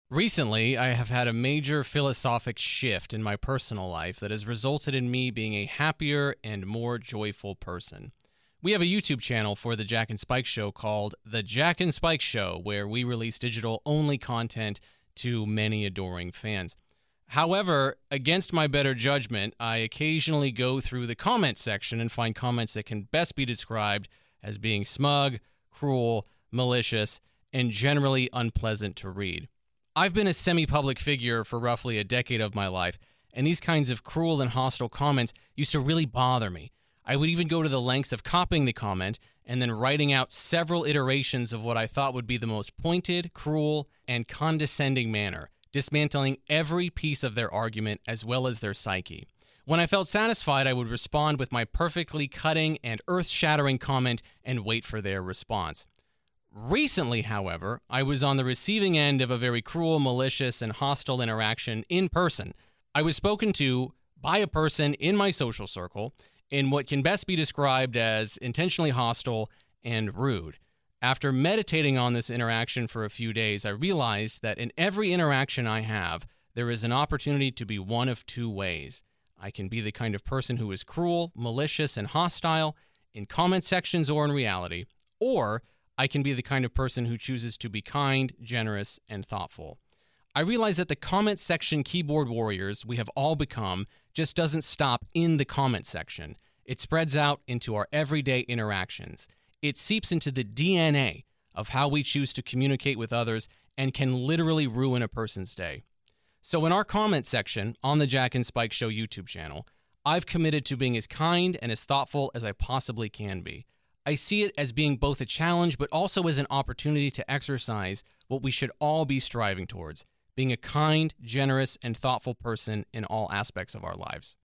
Recently, I have had a major philosophic shift in my personal life that has resulted in me being a happier and more joyful person. We have a YouTube channel for the Jack and Spike Show called The Jack and Spike Show, where we release digital-only content to many adoring fans. However, against my better judgment, I occasionally go through the comment section and find comments that can best be described as being smug, cruel, malicious, and generally unpleasant to read. I've been a semi-public figure for roughly a decade of my life, and these kinds of cruel and hostile comments used to really bother me. I would even go to the lengths of copying the comment and then writing out several iterations of what I thought would be the most pointed, cruel, and condescending manner, dismantling every piece of their argument as well as their psyche. When I felt satisfied, I would respond with my perfectly cutting and earth-shattering comment and wait for their response. Recently, however, I was on the receiving end of a very cruel, malicious, and hostile interaction in person. I was spoken to by a person in my social circle in what can best be described as intentionally hostile and rude. After meditating on this interaction for a few days, I realized that in every interaction I have, there is an opportunity to be one of two ways. I can be the kind of person who is cruel, malicious, and hostile in comment sections or in reality, or I can be the kind of person who chooses to be kind, generous, and thoughtful. I realize that the comment section keyboard warriors we have all become just doesn't stop in the comment section. It spreads out into our everyday interactions. It seeps into the DNA of how we choose to communicate with others and can literally ruin a person's day. So in our comment section on the Jack and Spike Show YouTube channel, I've committed to being as kind and as thoughtful as I possibly can be. I see it as being both a challenge, but also as an opportunity to exercise what we should all be striving towards, being a kind, generous, and thoughtful person in all aspects of our lives.